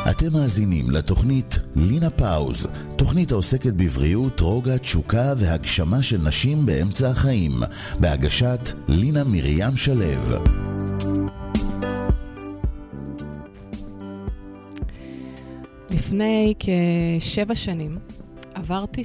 אתם מאזינים לתוכנית לינה פאוז, תוכנית העוסקת בבריאות, רוגע, תשוקה והגשמה של נשים באמצע החיים, בהגשת לינה מרים שלו. לפני כ7 שנים עברתי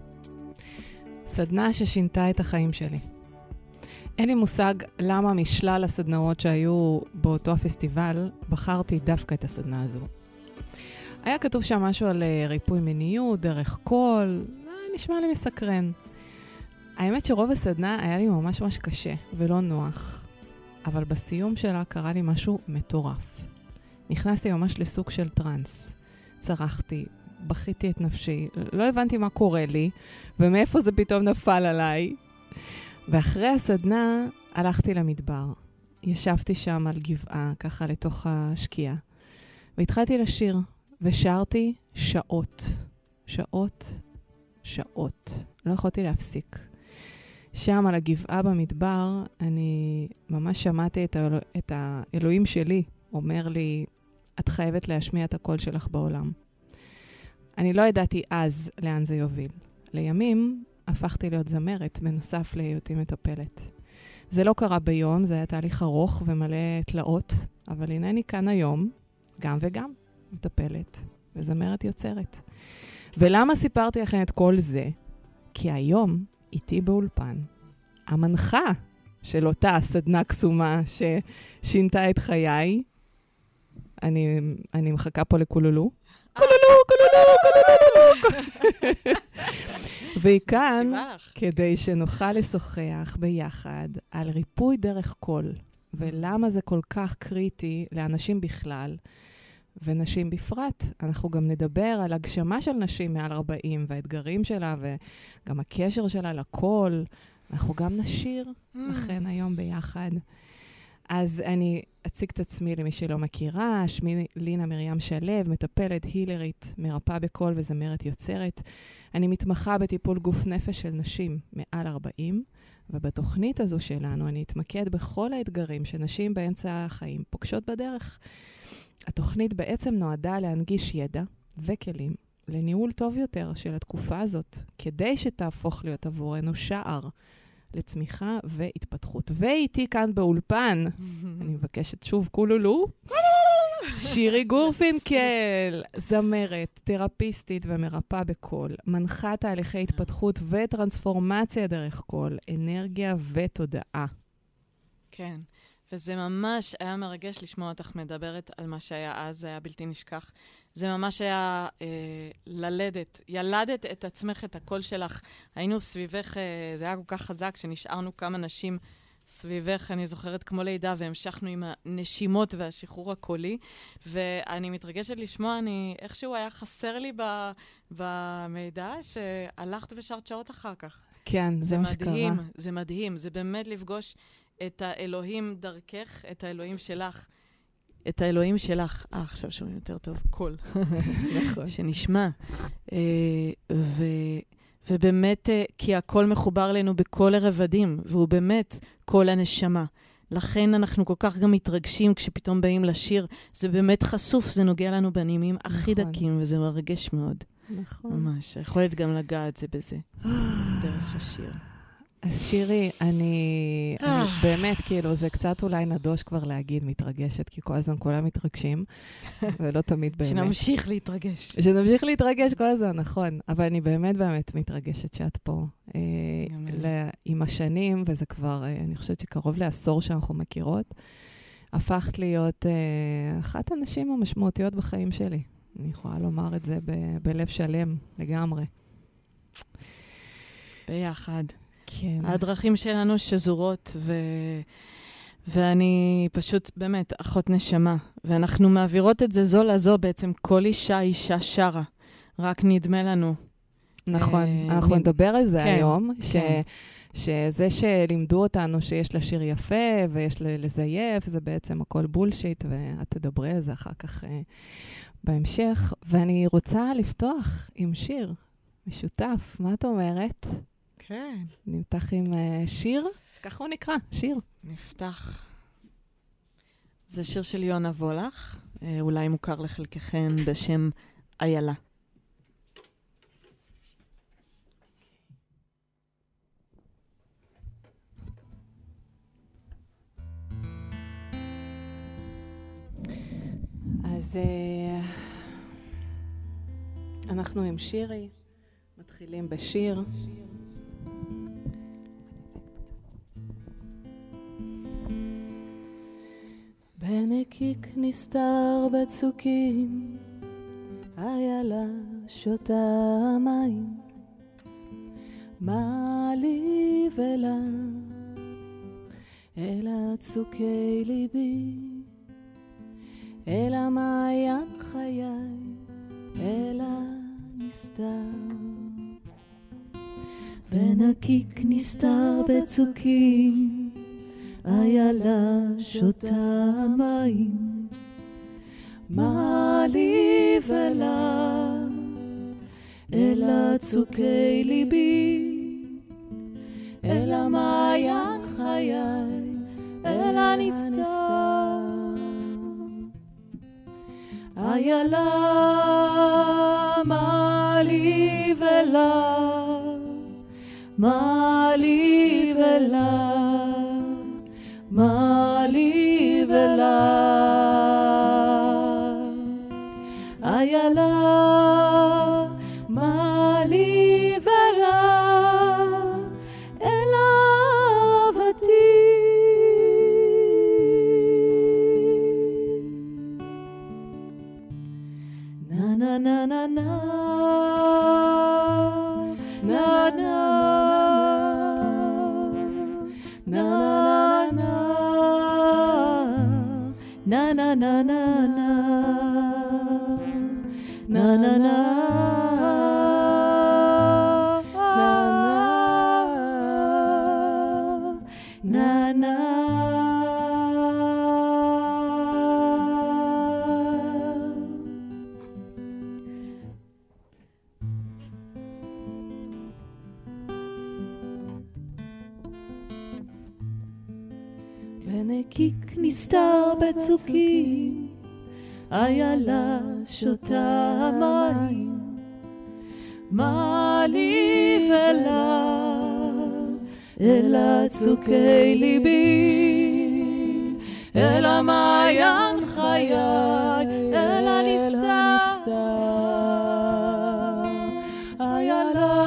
סדנה ששינתה את החיים שלי. אין לי מושג למה משלל הסדנאות שהיו באותו הפסטיבל בחרתי דווקא את הסדנה הזו. היה כתוב שם משהו על ריפוי מיניות, דרך קול, נשמע לי מסקרן. האמת שרוב הסדנה היה לי ממש קשה ולא נוח, אבל בסיום שלה קרה לי משהו מטורף. נכנסתי ממש לסוג של טרנס. צרחתי, בכיתי את נפשי, לא הבנתי מה קורה לי, ומאיפה זה פתאום נפל עליי. ואחרי הסדנה הלכתי למדבר. ישבתי שם על גבעה, ככה לתוך השקיעה. והתחלתי לשיר, ושרתי שעות. לא יכולתי להפסיק. שם על הגבעה במדבר, אני ממש שמעתי את האלוהים שלי, אומר לי, את חייבת להשמיע את הקול שלך בעולם. אני לא ידעתי אז לאן זה יוביל. לימים הפכתי להיות זמרת, בנוסף להיותי מטפלת. זה לא קרה ביום, זה היה תהליך ארוך ומלא תלאות, אבל הנני כאן היום, גם וגם, מטפלת וזמרת יוצרת. ולמה סיפרתי לכם את כל זה? כי היום איתי באולפן, המנחה של אותה סדנה קסומה ששינתה את חיי, אני מחכה פה לקולולו. והיא כאן כדי שנוכל לשוחח ביחד על ריפוי דרך קול, ולמה זה כל כך קריטי לאנשים בכלל, ונשים בפרט. אנחנו גם נדבר על הגשמה של נשים מעל 40, והאתגרים שלה, וגם הקשר שלה לקול. אנחנו גם נשיר לכן היום ביחד. אז אני אציג את עצמי למי שלא מכירה, שמי לינה מרים שלו, מטפלת, הילרית, מרפאה בקול וזמרת יוצרת. אני מתמחה בטיפול גוף נפש של נשים מעל 40, ובתוכנית הזו שלנו אני אתמקד בכל האתגרים שנשים באמצע החיים פוגשות בדרך. התוכנית בעצם נועדה להנגיש ידע וכלים לניהול טוב יותר של התקופה הזאת, כדי שתהפוך להיות עבורנו שער לצמיחה והתפתחות. ואיתי כאן באולפן, אני מבקשת שוב קולולו, שירי גורפינקל, זמרת, תרפיסטית ומרפאה בקול, מנחה תהליכי התפתחות וטרנספורמציה דרך קול, אנרגיה ותודעה. כן, וזה ממש היה מרגש לשמוע אותך מדברת על מה שהיה אז, זה היה בלתי נשכח. זה ממש היה ילדת את עצמך, את הקול שלך. היינו סביבך, זה היה כל כך חזק, שנשארנו כמה נשים סביבך, אני זוכרת כמו לידה, והמשכנו עם הנשימות והשחרור הקולי, ואני מתרגשת לשמוע, איכשהו היה חסר לי במידע, שהלכת ושרת שעות אחר כך. כן, זה מה שקרה. זה מדהים, זה באמת לפגוש את האלוהים דרכך, את האלוהים שלך. את האלוהים שלך. עכשיו שומעים יותר טוב, קול. נכון. שנשמע. ובאמת, כי הכל מחובר לנו בכל הרבדים, והוא באמת כל הנשמה. לכן אנחנו כל כך גם מתרגשים כשפתאום באים לשיר. זה באמת חשוף, זה נוגע לנו בנימים הכי דקים, וזה מרגש מאוד. נכון. ממש, יכולת גם לגעת זה בזה. דרך השיר. אז שירי, אני באמת, כאילו, זה קצת אולי נדוש כבר להגיד מתרגשת, כי כל הזמן כולם מתרגשים, ולא תמיד באמת. שנמשיך להתרגש כל הזמן, נכון. אבל אני באמת מתרגשת שאת פה. עם השנים, וזה כבר, אני חושבת שקרוב לעשור שאנחנו מכירות, הפכת להיות אחת הנשים המשמעותיות בחיים שלי. אני יכולה לומר את זה בלב שלם, לגמרי. ביחד. כן. הדרכים שלנו שזורות, ואני פשוט באמת אחות נשמה, ואנחנו מעבירות את זה זו לזו בעצם, כל אישה שרה, רק נדמה לנו. נכון, אנחנו נדבר על זה היום, שזה שלימדו אותנו שיש לשיר יפה ויש לזייף, זה בעצם הכל בולשיט, ואת תדברי על זה אחר כך בהמשך, ואני רוצה לפתוח עם שיר משותף, מה את אומרת? כן. נפתח עם שיר? ככה הוא נקרא, שיר. נפתח. זה שיר של יונה וולך, אולי מוכר לחלקכן בשם איילה. אז אנחנו עם שירי, מתחילים בשיר. בנקיק נסתר בצוקים, איילה שותה מים, מה לי ולה אל הצוקי ליבי, אל המעיין חיי, אל הנסתר. בנקיק נסתר בצוקים, איילה שותה מים, מה לי ולה אל הצוקי ליבי, אל המעיין חיי, אל הנסתר. איילה, מה לי ולה, מה לי ולה, מה לי ולה. איילה, מה לי ולה, אל אהבתי. na na na na na na na na na na na na na na na בנקיק נסתר בצוקים, איילה שותה מים, מה לי ולה אל הצוקי ליבי, אל המעיין חיי, אל הנסתר. איילה,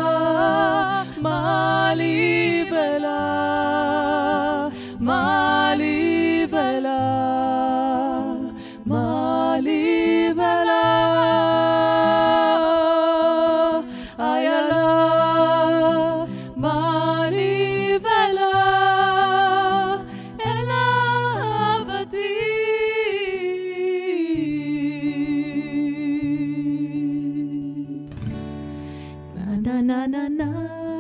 מה לי ולה, מה לי ולה, מה לי ולה. איילה, מה לי ולה, אל אהבתי. na na na na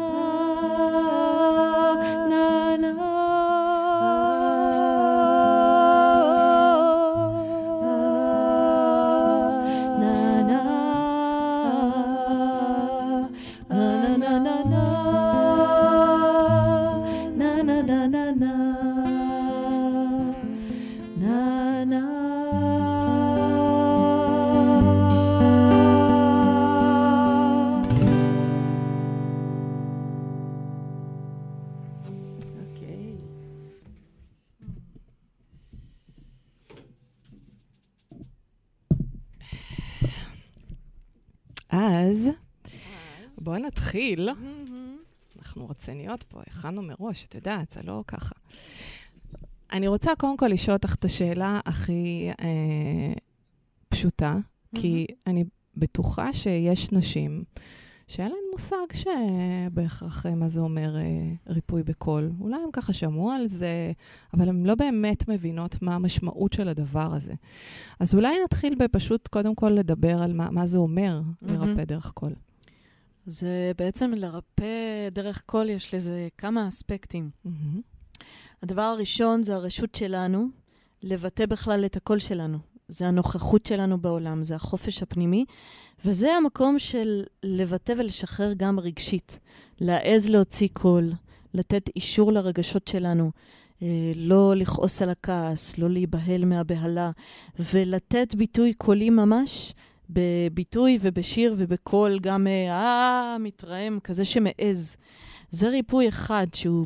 אז בואו נתחיל. אנחנו רציניות פה, הכנו מראש, את יודעת, זה לא ככה. אני רוצה קודם כל לשאול אותך את השאלה הכי פשוטה, כי אני בטוחה שיש נשים שאין להן מושג שבהכרח מה זה אומר ריפוי בקול. אולי הם ככה שמעו על זה, אבל הן לא באמת מבינות מה המשמעות של הדבר הזה. אז אולי נתחיל בפשוט קודם כל לדבר על מה זה אומר לרפא דרך קול. זה בעצם לרפא דרך קול, יש לזה כמה אספקטים. הדבר הראשון זה הרשות שלנו לבטא בכלל את הקול שלנו. זה הנוכחות שלנו בעולם, זה החופש הפנימי, וזה המקום של לבטא ולשחרר גם רגשית. להעז להוציא קול, לתת אישור לרגשות שלנו. לא לכעוס על הכעס, לא להיבהל מהבהלה, ולתת ביטוי קולי ממש, בביטוי ובשיר ובקול, גם מתרעם, כזה שמעז. זה ריפוי אחד שהוא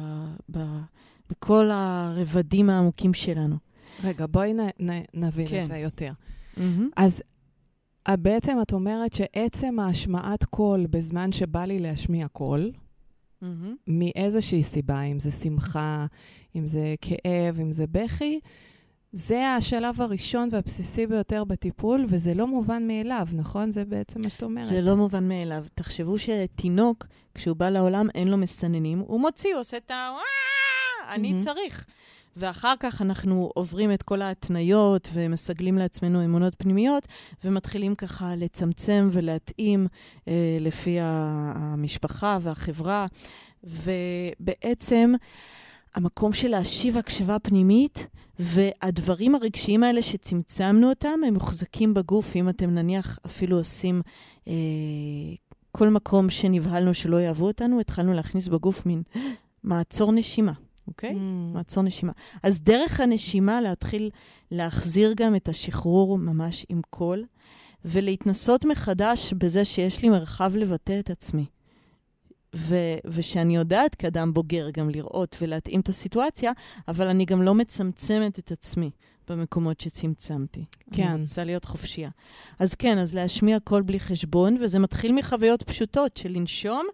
בכל הרבדים העמוקים שלנו. רגע, בואי נבין את זה יותר. אז בעצם את אומרת שעצם ההשמעת קול בזמן שבא לי להשמיע קול, מאיזושהי סיבה, אם זה שמחה, אם זה כאב, אם זה בכי, זה השלב הראשון והבסיסי ביותר בטיפול, וזה לא מובן מאליו, נכון? זה בעצם מה שאת אומרת. זה לא מובן מאליו. תחשבו שתינוק, כשהוא בא לעולם, אין לו מסננים, הוא מוציא, הוא עושה את אני צריך. ואחר כך אנחנו עוברים את כל ההתניות ומסגלים לעצמנו אמונות פנימיות, ומתחילים ככה לצמצם ולהתאים לפי המשפחה והחברה. ובעצם המקום של להשיב הקשבה פנימית, והדברים הרגשיים האלה שצמצמנו אותם, הם מוחזקים בגוף. אם אתם נניח אפילו עושים כל מקום שנבהלנו שלא יאהבו אותנו, התחלנו להכניס בגוף מין מעצור נשימה. אוקיי? מעצור נשימה. אז דרך הנשימה להתחיל להחזיר גם את השחרור ממש עם קול, ולהתנסות מחדש בזה שיש לי מרחב לבטא את עצמי. ושאני יודעת כאדם בוגר גם לראות ולהתאים את הסיטואציה, אבל אני גם לא מצמצמת את עצמי במקומות שצמצמתי. כן. אני רוצה להיות חופשייה. אז כן, אז להשמיע קול בלי חשבון, וזה מתחיל מחוויות פשוטות של לנשום,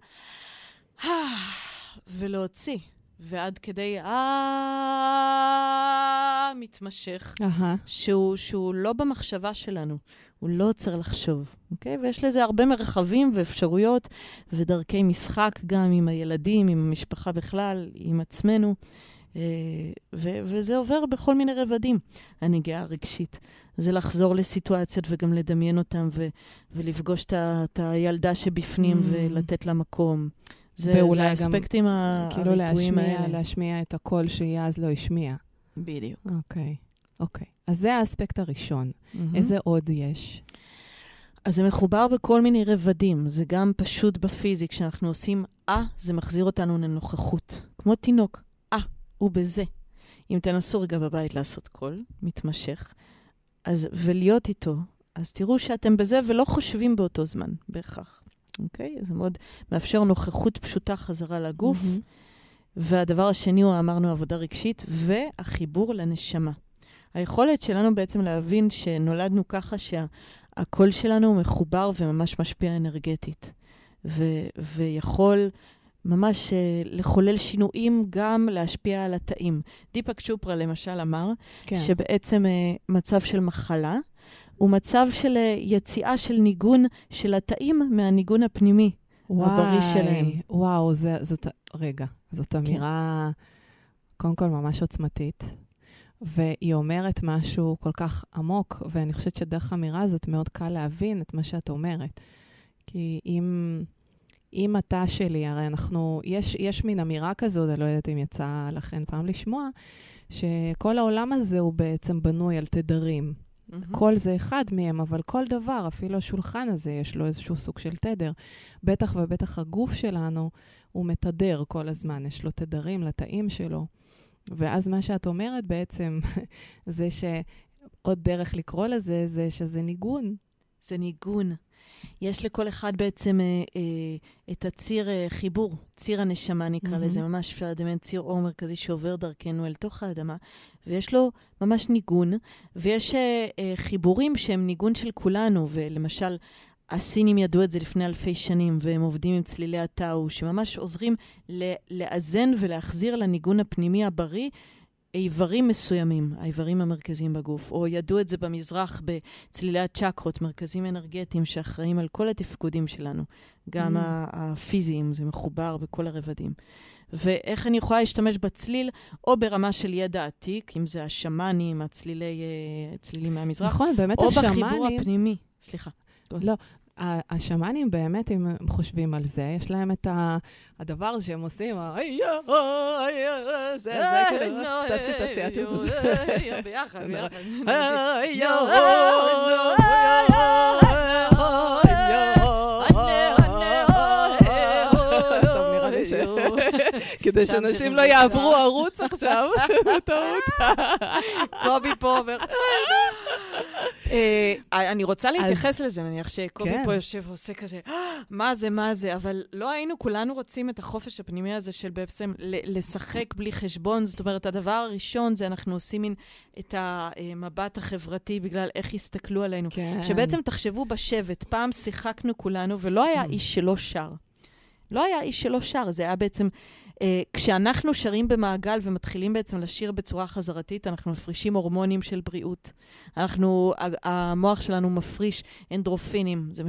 ולהוציא. ועד כדי מתמשך, שהוא לא במחשבה שלנו, הוא לא עוצר לחשוב, אוקיי? ויש לזה הרבה מרחבים ואפשרויות ודרכי משחק גם עם הילדים, עם המשפחה בכלל, עם עצמנו, וזה עובר בכל מיני רבדים, הנגיעה הרגשית. זה לחזור לסיטואציות וגם לדמיין אותם ולפגוש את הילדה שבפנים ולתת לה מקום. זה האספקטים הריפויים האלה. כאילו להשמיע את הקול שהיא אז לא השמיע. בדיוק. אוקיי. אז זה האספקט הראשון. איזה עוד יש? אז זה מחובר בכל מיני רבדים. זה גם פשוט בפיזי. כשאנחנו עושים זה מחזיר אותנו לנוכחות. כמו תינוק. הוא בזה. אם תנסו רגע בבית לעשות קול, מתמשך, ולהיות איתו, אז תראו שאתם בזה ולא חושבים באותו זמן, בהכרח. אוקיי? זה מאוד מאפשר נוכחות פשוטה חזרה לגוף. והדבר השני הוא, אמרנו, עבודה רגשית, והחיבור לנשמה. היכולת שלנו בעצם להבין שנולדנו ככה שהקול שלנו מחובר וממש משפיע אנרגטית. ויכול ממש לחולל שינויים, גם להשפיע על התאים. דיפק צ'ופרה למשל אמר, שבעצם מצב של מחלה, הוא מצב של יציאה של ניגון של התאים מהניגון הפנימי הבריא שלהם. וואו, זאת אמירה קודם כל ממש עוצמתית, והיא אומרת משהו כל כך עמוק, ואני חושבת שדרך האמירה הזאת מאוד קל להבין את מה שאת אומרת. כי אם אתה שלי, הרי יש מין אמירה כזאת, אני לא יודעת אם יצא לכן פעם לשמוע, שכל העולם הזה הוא בעצם בנוי על תדרים. כל זה אחד מהם, אבל כל דבר, אפילו השולחן הזה, יש לו איזשהו סוג של תדר. בטח ובטח הגוף שלנו, הוא מתדר כל הזמן, יש לו תדרים לתאים שלו. ואז מה שאת אומרת בעצם, זה שעוד דרך לקרוא לזה, זה שזה ניגון. זה ניגון. יש לכל אחד בעצם את הציר חיבור, ציר הנשמה נקרא לזה, ממש אפשר לדמיין ציר אור מרכזי שעובר דרכנו אל תוך האדמה, ויש לו ממש ניגון, ויש חיבורים שהם ניגון של כולנו, ולמשל הסינים ידעו את זה לפני אלפי שנים, והם עובדים עם צלילי הטאו, שממש עוזרים לאזן ולהחזיר לניגון הפנימי הבריא, איברים מסוימים, האיברים המרכזיים בגוף, או ידעו את זה במזרח בצלילי הצ'קרות, מרכזים אנרגטיים שאחראים על כל התפקודים שלנו, גם הפיזיים, זה מחובר בכל הרבדים. ואיך אני יכולה להשתמש בצליל, או ברמה של ידע עתיק, אם זה השמנים, הצלילים מהמזרח, נכון, באמת או השמנים, בחיבור הפנימי. סליחה. לא, השמנים באמת, אם חושבים על זה, יש להם את הדבר שהם עושים, זה כאילו, תעשי את זה. ביחד. כי כדי שאנשים לא יעברו ערוץ עכשיו. בטעות. קובי פה אומר... אני רוצה להתייחס לזה, נניח שקובי פה יושב ועושה כזה, מה זה, אבל לא היינו, כולנו רוצים את החופש הפנימי הזה של בעצם לשחק בלי חשבון, זאת אומרת, הדבר הראשון זה אנחנו עושים את המבט החברתי בגלל איך הסתכלו עלינו. שבעצם תחשבו בשבט, פעם שיחקנו כולנו ולא היה איש שלא שר. לא היה איש שלא שר, זה היה בעצם... כשאנחנו שרים במעגל ומתחילים בעצם לשיר בצורה חזרתית, אנחנו מפרישים הורמונים של בריאות. המוח שלנו מפריש אנדרופינים, זה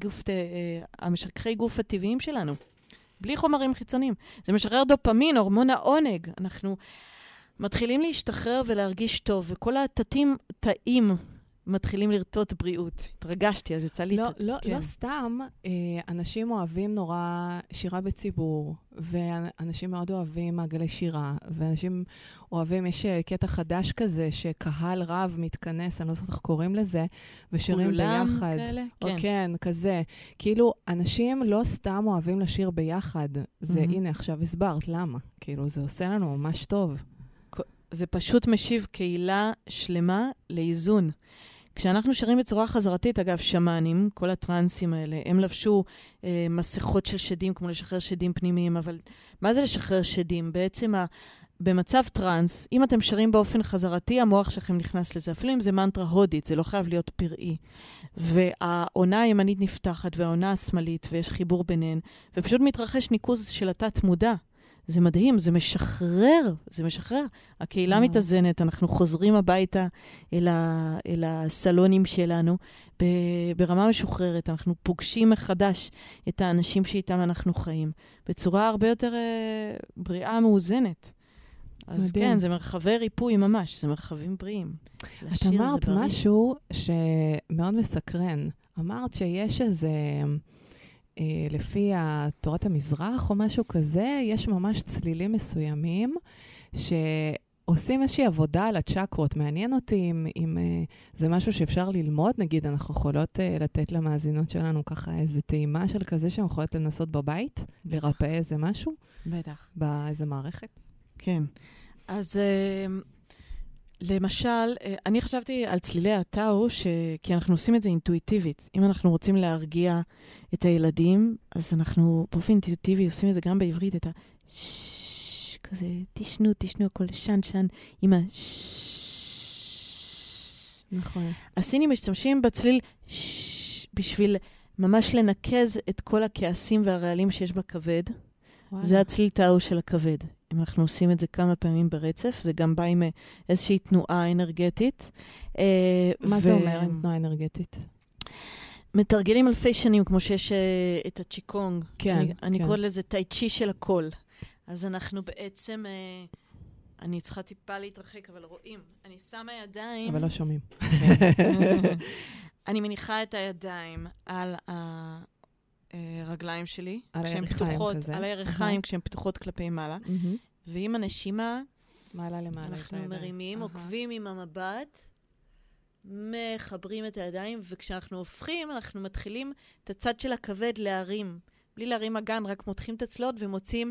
המשככי גוף הטבעיים שלנו, בלי חומרים חיצוניים. זה משחרר דופמין, הורמון העונג. אנחנו מתחילים להשתחרר ולהרגיש טוב, וכל התאים מתחילים לרטוט בריאות. התרגשתי, אז יצא לי... לא סתם, אנשים אוהבים נורא שירה בציבור, ואנשים מאוד אוהבים מעגלי שירה, ואנשים אוהבים, יש קטע חדש כזה, שקהל רב מתכנס, אני לא זוכרת איך קוראים לזה, ושירים ביחד. כאלה? כן, כזה. כאילו, אנשים לא סתם אוהבים לשיר ביחד. זה, הנה, עכשיו הסברת, למה? כאילו, זה עושה לנו ממש טוב. זה פשוט משיב קהילה שלמה לאיזון. כשאנחנו שרים בצורה חזרתית, אגב, שמאנים, כל הטרנסים האלה, הם לבשו מסכות של שדים, כמו לשחרר שדים פנימיים, אבל מה זה לשחרר שדים? בעצם במצב טרנס, אם אתם שרים באופן חזרתי, המוח שלכם נכנס לזה. אפילו אם זה מנטרה הודית, זה לא חייב להיות פראי. והעונה הימנית נפתחת, והעונה השמאלית, ויש חיבור ביניהן, ופשוט מתרחש ניקוז של התת מודע. זה מדהים, זה משחרר. הקהילה מתאזנת, אנחנו חוזרים הביתה אל הסלונים שלנו ברמה משוחררת, אנחנו פוגשים מחדש את האנשים שאיתם אנחנו חיים, בצורה הרבה יותר בריאה מאוזנת. אז מדהים. כן, זה מרחבי ריפוי ממש, זה מרחבים בריאים. את אמרת משהו שמאוד מסקרן. אמרת שיש איזה... לפי תורת המזרח או משהו כזה, יש ממש צלילים מסוימים שעושים איזושהי עבודה על הצ'קרות. מעניין אותי אם זה משהו שאפשר ללמוד, נגיד אנחנו יכולות לתת למאזינות שלנו ככה איזו טעימה של כזה שהן יכולות לנסות בבית, לרפא איזה משהו? בטח. באיזה מערכת? כן. אז... למשל, אני חשבתי על צלילי הטאו, כי אנחנו עושים את זה אינטואיטיבית. אם אנחנו רוצים להרגיע את הילדים, אז אנחנו באופן אינטואיטיבי עושים את זה גם בעברית, את כזה, תשנו, הכל שן, עם נכון. הסינים משתמשים בצליל בשביל ממש לנקז את כל הכעסים והרעלים שיש בכבד. זה הצליל טאו של הכבד. אם אנחנו עושים את זה כמה פעמים ברצף, זה גם בא עם איזושהי תנועה אנרגטית. מה זה אומר עם תנועה אנרגטית? מתרגלים אלפי שנים, כמו שיש את הצ'יקונג. כן. אני קורא לזה טייצ'י של הכל. אז אנחנו בעצם, אני צריכה טיפה להתרחק, אבל רואים. אני שמה ידיים. אבל לא שומעים. אני מניחה את הידיים על הרגליים שלי, כשהן פתוחות, על הירכיים, כשהן פתוחות כלפי מעלה. ועם הנשימה, מעלה למעלה. אנחנו מרימים, עוקבים עם המבט, מחברים את הידיים, וכשאנחנו הופכים, אנחנו מתחילים את הצד של הכבד להרים. בלי להרים אגן, רק מותחים את הצלות ומוצאים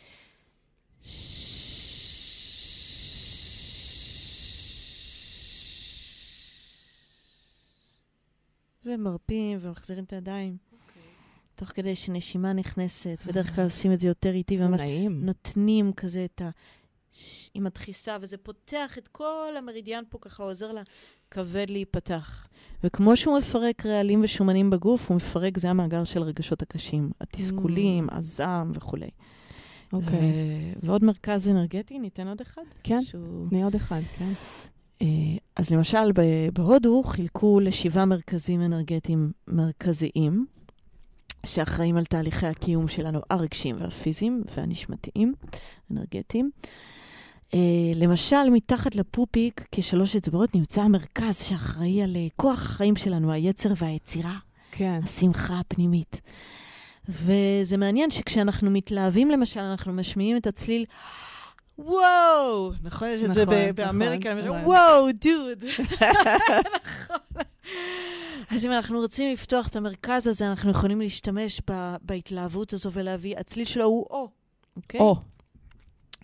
ומרפים ומחזירים את הידיים. תוך כדי שנשימה נכנסת, בדרך כלל עושים את זה יותר איטי, וממש נותנים כזה את עם הדחיסה, וזה פותח את כל המרידיאן פה, ככה עוזר לכבד להיפתח. וכמו שהוא מפרק רעלים ושומנים בגוף, הוא מפרק, זה המאגר של הרגשות הקשים, התסכולים, הזעם וכו'. ועוד מרכז אנרגטי, ניתן עוד אחד? כן, תני עוד אחד, כן. אז למשל, בהודו חילקו ל7 מרכזים אנרגטיים מרכזיים, שאחראים על תהליכי הקיום שלנו, הרגשיים והפיזיים והנשמתיים, אנרגטיים. למשל, מתחת לפופיק, כ3 אצבעות, נמצא המרכז שאחראי על כוח החיים שלנו, היצר והיצירה, כן. השמחה הפנימית. וזה מעניין שכשאנחנו מתלהבים, למשל, אנחנו משמיעים את הצליל, וואו! נכון, יש את זה באמריקה, וואו, דוד! נכון. אז אם אנחנו רוצים לפתוח את המרכז הזה, אנחנו יכולים להשתמש בהתלהבות הזו ולהביא, הצליל שלו הוא או. אוקיי? או.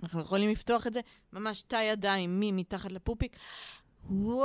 אנחנו יכולים לפתוח את זה, ממש תא ידיים מתחת לפופיק. וואו,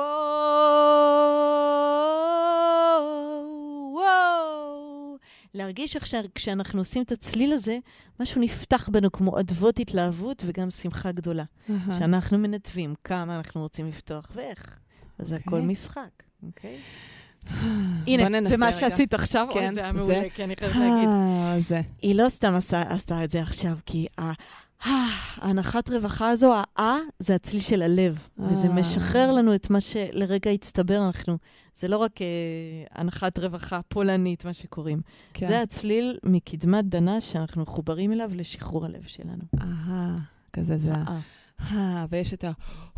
וואו. להרגיש עכשיו, כשאנחנו עושים את הצליל הזה, משהו נפתח בנו כמו אדוות התלהבות וגם שמחה גדולה. שאנחנו מנתבים כמה אנחנו רוצים לפתוח ואיך. אז הכל משחק. אוקיי? הנה, ומה שעשית עכשיו, זה היה מעולה, כי אני חייבת להגיד. היא לא סתם עשתה את זה עכשיו, כי ההנחת רווחה הזו, זה הצליל של הלב, וזה משחרר לנו את מה שלרגע הצטבר אנחנו. זה לא רק הנחת רווחה פולנית, מה שקוראים. זה הצליל מקדמת דנה שאנחנו מחוברים אליו לשחרור הלב שלנו. כזה זה. ויש את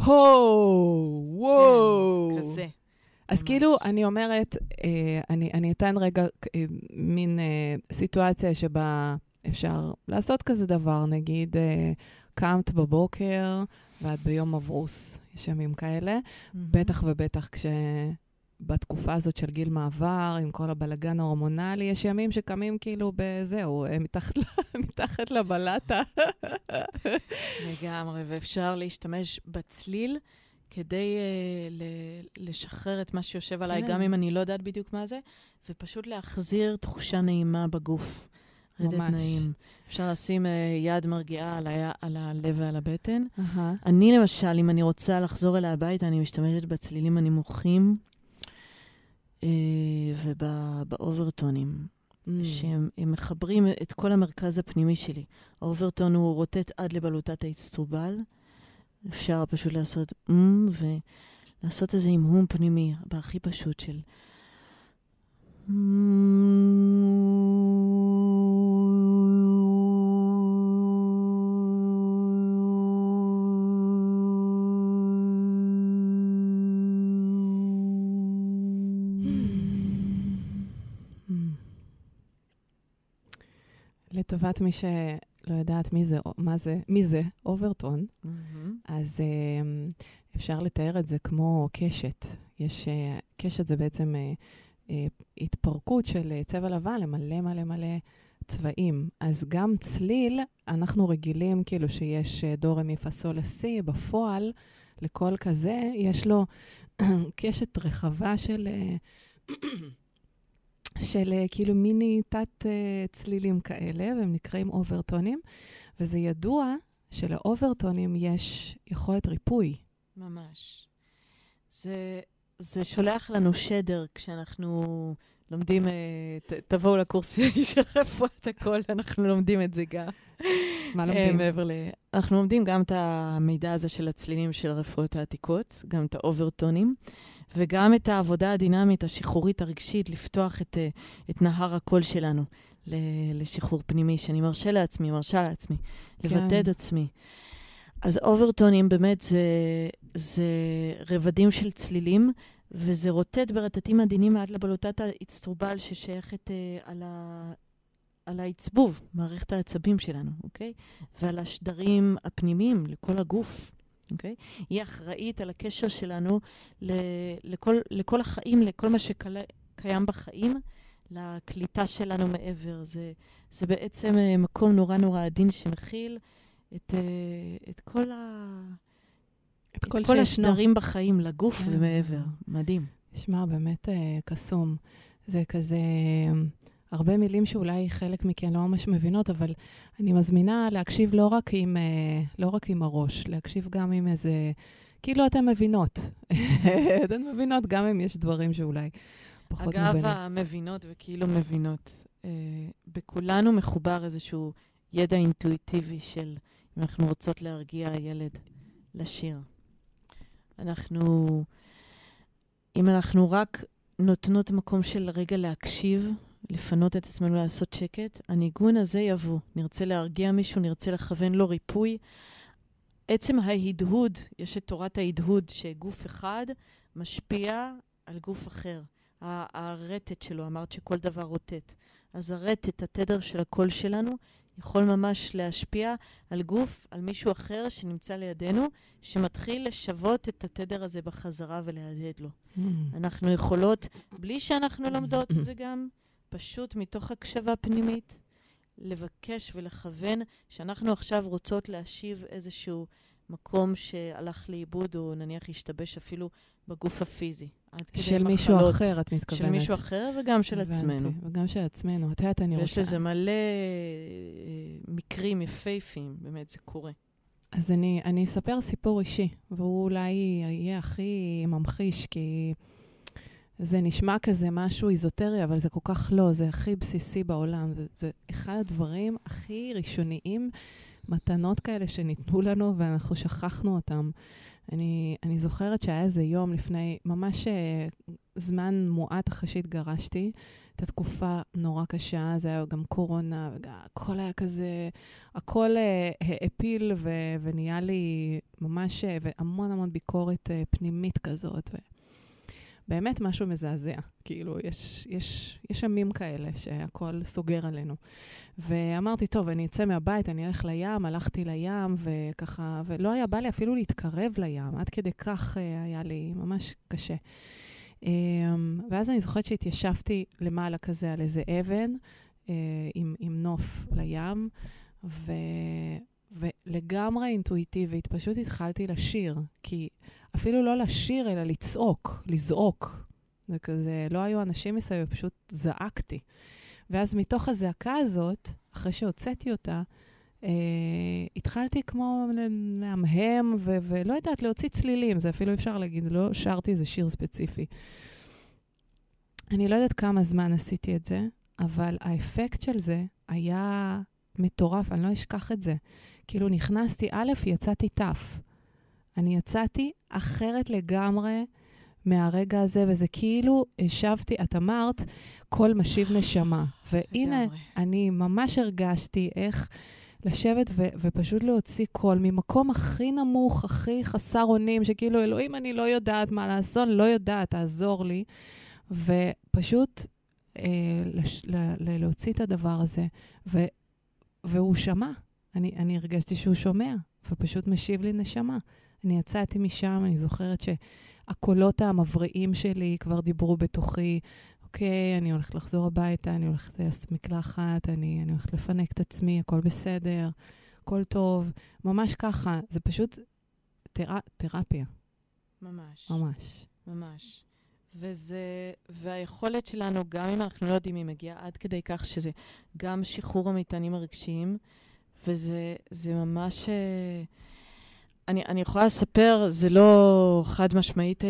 וואו. כזה. אז כאילו, אני אומרת, אני אתן רגע מין סיטואציה שבה אפשר לעשות כזה דבר, נגיד, קמת בבוקר ועד ביום מברוס, יש ימים כאלה, בטח ובטח בתקופה הזאת של גיל מעבר, עם כל הבלגן ההורמונלי, יש ימים שקמים כאילו בזהו, מתחת לבלטה. לגמרי, ואפשר להשתמש בצליל כדי לשחרר את מה שיושב עליי, גם אם אני לא יודעת בדיוק מה זה, ופשוט להחזיר תחושה נעימה בגוף. רדת נעים. אפשר לשים יד מרגיעה על הלב ועל הבטן. אני למשל, אם אני רוצה לחזור אל הבית, אני משתמשת בצלילים הנמוכים, ובאוברטונים, שהם מחברים את כל המרכז הפנימי שלי. האוברטון הוא רוטט עד לבלוטת האצטרובל. אפשר פשוט לעשות ולעשות איזה אימהום פנימי, בהכי פשוט של לטובת מי שלא יודעת מי זה אוברטון, אז אפשר לתאר את זה כמו קשת. קשת זה בעצם התפרקות של צבע לבן למלא מלא מלא צבעים. אז גם צליל, אנחנו רגילים כאילו שיש דו רמי פה סול לה סי, בפועל לכל כזה יש לו קשת רחבה של כאילו מיני תת צלילים כאלה, והם נקראים אוברטונים, וזה ידוע שלאוברטונים יש יכולת ריפוי. ממש. זה שולח לנו שדר כשאנחנו לומדים, תבואו לקורס של רפואת הכל, אנחנו לומדים את זה גם. מה לומדים? אנחנו לומדים גם את המידע הזה של הצלילים של רפואות העתיקות, גם את האוברטונים, וגם את העבודה הדינמית, השחרורית הרגשית, לפתוח את נהר הקול שלנו לשחרור פנימי, שאני מרשה לעצמי, לבטא את עצמי. אז אוברטונים באמת זה רבדים של צלילים, וזה רוטט ברטטים עדינים עד לבלוטת האצטרובל ששייכת על העצבוב, מערכת העצבים שלנו, אוקיי? ועל השדרים הפנימיים לכל הגוף. Okay? היא אחראית על הקשר שלנו לכל החיים, לכל מה שקיים בחיים, לקליטה שלנו מעבר. זה בעצם מקום נורא נורא עדין שמכיל את כל השדרים בחיים, לגוף ומעבר. מדהים. נשמע באמת קסום. זה כזה הרבה מילים שאולי חלק מכן לא ממש מבינות, אבל אני מזמינה להקשיב לא רק עם הראש, להקשיב גם עם איזה, כאילו אתן מבינות. אתן מבינות גם אם יש דברים שאולי פחות מבינות. אגב, המבינות וכאילו מבינות. בכולנו מחובר איזשהו ידע אינטואיטיבי של אם אנחנו רוצות להרגיע ילד לשיר. אם אנחנו רק נותנות מקום של רגע להקשיב, לפנות את עצמנו לעשות שקט, הניגון הזה יבוא. נרצה להרגיע מישהו, נרצה לכוון לו ריפוי. עצם ההדהוד, יש את תורת ההדהוד, שגוף אחד משפיע על גוף אחר. הרטט שלו, אמרת שכל דבר רוטט. אז הרטט, התדר של הקול שלנו, יכול ממש להשפיע על גוף, על מישהו אחר שנמצא לידינו, שמתחיל לשוות את התדר הזה בחזרה ולהדהד לו. אנחנו יכולות, בלי שאנחנו לומדות את זה גם, פשוט מתוך הקשבה פנימית, לבקש ולכוון שאנחנו עכשיו רוצות להשיב איזשהו מקום שהלך לאיבוד, או נניח ישתבש אפילו בגוף הפיזי. של מישהו אחר, את מתכוונת. של מישהו אחר וגם של עצמנו. וגם של עצמנו. את יודעת, אני רוצה... ויש לזה מלא מקרים יפהפיים, באמת זה קורה. אז אני אספר סיפור אישי, והוא אולי יהיה הכי ממחיש, כי זה נשמע כזה משהו איזוטרי, אבל זה כל כך לא, זה הכי בסיסי בעולם. זה אחד הדברים הכי ראשוניים, מתנות כאלה שניתנו לנו, ואנחנו שכחנו אותם. אני זוכרת שהיה איזה יום לפני, ממש זמן מועט אחרי שהתגרשתי, את התקופה נורא קשה, זה היה גם קורונה, הכל היה כזה, הכל העפיל ונהיה לי ממש, והמון המון ביקורת פנימית כזאת, באמת משהו מזעזע, כאילו יש ימים כאלה שהכל סוגר עלינו. ואמרתי, טוב, אני אצא מהבית, אני אלך לים, הלכתי לים, וככה, ולא היה בא לי אפילו להתקרב לים, עד כדי כך היה לי ממש קשה. ואז אני זוכרת שהתיישבתי למעלה כזה על איזה אבן, עם נוף לים, ולגמרי אינטואיטיבית, פשוט התחלתי לשיר, כי אפילו לא לשיר, אלא לצעוק, לזעוק. זה כזה, לא היו אנשים מסביב, פשוט זעקתי. ואז מתוך הזעקה הזאת, אחרי שהוצאתי אותה, התחלתי כמו להמהם, ולא יודעת, להוציא צלילים, זה אפילו אפשר להגיד, לא שרתי איזה שיר ספציפי. אני לא יודעת כמה זמן עשיתי את זה, אבל האפקט של זה היה מטורף, אני לא אשכח את זה. כאילו נכנסתי א', יצאתי טף. אני יצאתי אחרת לגמרי מהרגע הזה, וזה כאילו השבתי, את אמרת, כל משיב נשמה. והנה, אני ממש הרגשתי איך לשבת ופשוט להוציא קול ממקום הכי נמוך, הכי חסר אונים, שכאילו, אלוהים, אני לא יודעת מה לעשות, לא יודעת, תעזור לי. ופשוט להוציא את הדבר הזה. והוא שמע. אני הרגשתי שהוא שומע, ופשוט משיב לי נשמה. אני יצאתי משם, אני זוכרת שהקולות המבריאים שלי כבר דיברו בתוכי, אוקיי, אני הולכת לחזור הביתה, אני הולכת לעשות מקלחת, אני הולכת לפנק את עצמי, הכל בסדר, הכל טוב. ממש ככה, זה פשוט תרפיה. ממש. ממש. ממש. והיכולת שלנו, גם אם אנחנו לא יודעים, היא מגיעה עד כדי כך שזה גם שחרור המטענים הרגשיים, וזה ממש... אני יכולה לספר, זה לא חד משמעית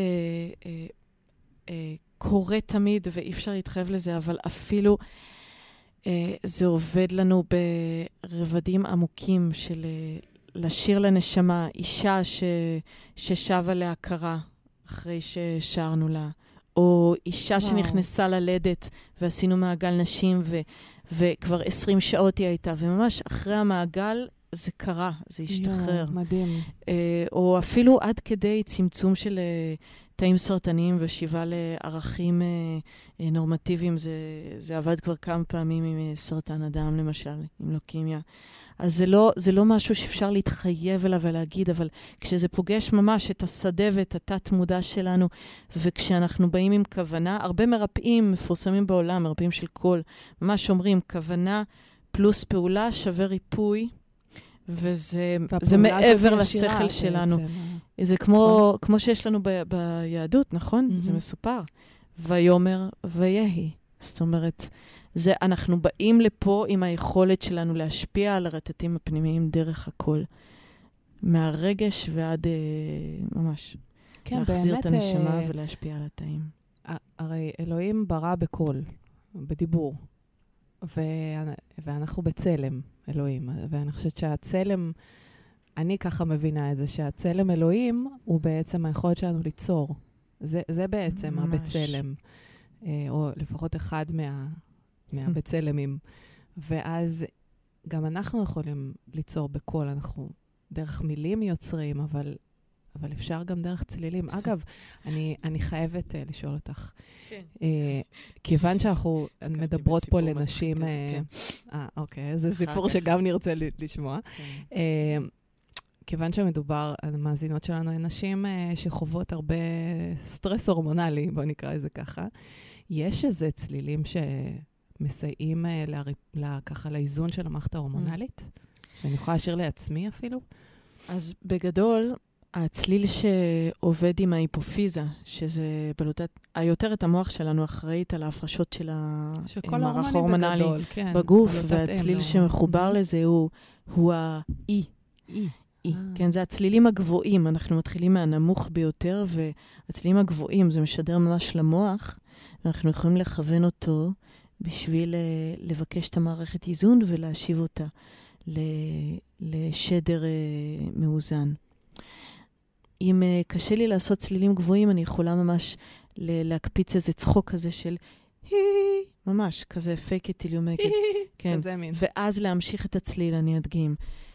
קורה תמיד, ואי אפשר להתחייב לזה, אבל אפילו זה עובד לנו ברבדים עמוקים של לשיר לנשמה, אישה ששבה להכרה אחרי ששרנו לה, או אישה שנכנסה ללדת ועשינו מעגל נשים וכבר 20 שעות היא הייתה, וממש אחרי המעגל זה קרה, זה השתחרר. מדהים. או אפילו עד כדי צמצום של תאים סרטניים ושיבה לערכים נורמטיביים, זה עבד כבר כמה פעמים עם סרטן הדם, למשל, עם לוקמיה. אז זה לא משהו שאפשר להתחייב אליו ולהגיד, אבל כשזה פוגש ממש את השדה ואת התת-מודע שלנו, וכשאנחנו באים עם כוונה, הרבה מרפאים מפורסמים בעולם, מרפאים של קול, ממש אומרים, כוונה פלוס פעולה שווה ריפוי, וזה מעבר לשכל שלנו. זה כמו שיש לנו ביהדות, נכון? זה מסופר. ויאמר ויהי. זאת אומרת, אנחנו באים לפה עם היכולת שלנו להשפיע על הרטטים הפנימיים דרך הכל. מהרגש ועד ממש. להחזיר את הנשמה ולהשפיע על התאים. הרי אלוהים ברא בקול, בדיבור. ואנחנו בצלם אלוהים. ואני חושבת שהצלם, אני ככה מבינה את זה, שהצלם אלוהים הוא בעצם היכולת שלנו ליצור. זה בעצם הבצלם. או לפחות אחד מהבצלמים. ואז גם אנחנו יכולים ליצור בקול, אנחנו דרך מילים יוצרים, אבל אפשר גם דרך צלילים. אגב, אני חייבת לשאול אותך. כן. כיוון שאנחנו מדברות פה לנשים... אוקיי, זה סיפור שגם נרצה לשמוע. כיוון שמדובר על מאזינות שלנו, נשים שחוות הרבה סטרס הורמונלי, בוא נקרא את זה ככה, יש איזה צלילים מסייעים ככה לאיזון של המערכת ההורמונלית? שאני יכולה להשאיר לעצמי אפילו? אז בגדול, הצליל שעובד עם ההיפופיזה, שזה היותרת המוח שלנו אחראית על ההפרשות של המערך ההורמונלי בגוף, והצליל שמחובר לזה הוא ה-E. כן, זה הצלילים הגבוהים. אנחנו מתחילים מהנמוך ביותר, והצלילים הגבוהים, זה משדר ממש למוח, ואנחנו יכולים לכוון אותו בשביל לבקש את המערכת איזון ולהשיב אותה לשדר מאוזן. אם קשה לי לעשות צלילים גבוהים, אני יכולה ממש להקפיץ איזה צחוק כזה של ממש, כזה fake it till you make it. כן. כזה מין. ואז להמשיך את הצליל, אני אדגים.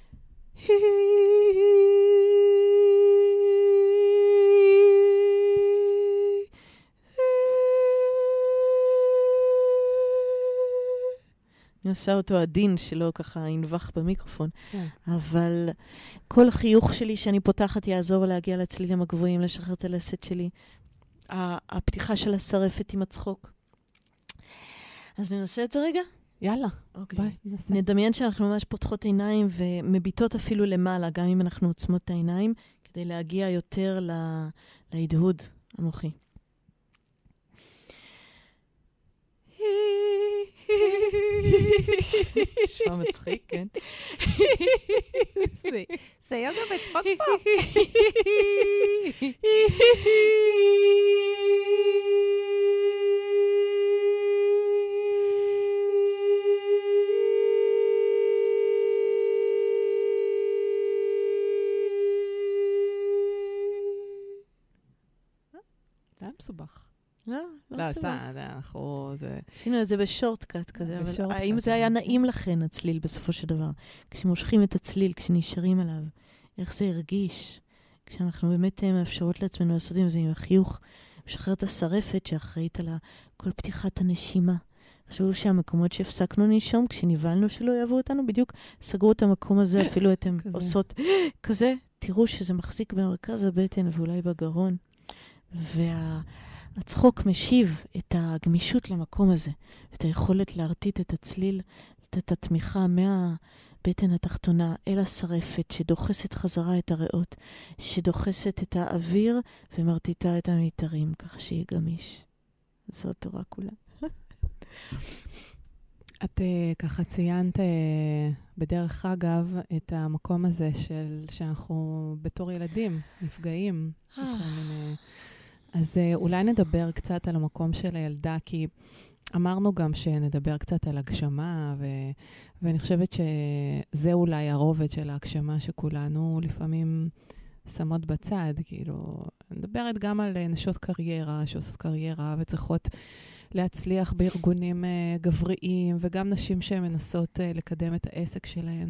אני עושה אותו עדין שלא ככה ינבח במיקרופון. כן. אבל כל חיוך שלי שאני פותחת יעזור להגיע לצלילים הגבוהים, לשחרר את הלסת שלי. הפתיחה של השרפת עם הצחוק. אז ננסה את זה רגע? יאללה. אוקיי. ביי, ננסה. נדמיין שאנחנו ממש פותחות עיניים ומביטות אפילו למעלה, גם אם אנחנו עוצמות את העיניים, כדי להגיע יותר להדהוד המוחי. נשמע מצחיק, כן? זה יוגה בצחוק פה. זה היה מסובך. לא, סתם, אנחנו... עשינו את זה בשורטקאט כזה, אבל האם זה היה נעים לכן, הצליל, בסופו של דבר? כשמושכים את הצליל, כשנשארים עליו, איך זה הרגיש? כשאנחנו באמת מאפשרות לעצמנו לעשות עם זה עם החיוך, משחרר את השרפת שאחראית על כל פתיחת הנשימה. חשבו שהמקומות שהפסקנו נשום, כשניבלנו שלא יעבו אותנו, בדיוק סגרו את המקום הזה, אפילו אתם עושות כזה, תראו שזה מחזיק במרכז הבטן ואולי בגרון. הצחוק משיב את הגמישות למקום הזה, את היכולת להרטיט את הצליל, את התמיכה מהבטן התחתונה אל השרפת, שדוחסת חזרה את הריאות, שדוחסת את האוויר ומרטיטה את המיתרים, כך שיהיה גמיש. זו התורה כולה. את ככה ציינת בדרך אגב את המקום הזה שאנחנו בתור ילדים נפגעים. אז אולי נדבר קצת על המקום של הילדה, כי אמרנו גם שנדבר קצת על הגשמה, ואני חושבת שזה אולי הרובד של ההגשמה שכולנו לפעמים שמות בצד. כאילו, מדברת גם על נשות קריירה, שעושות קריירה וצריכות להצליח בארגונים גבריים, וגם נשים שמנסות לקדם את העסק שלהן.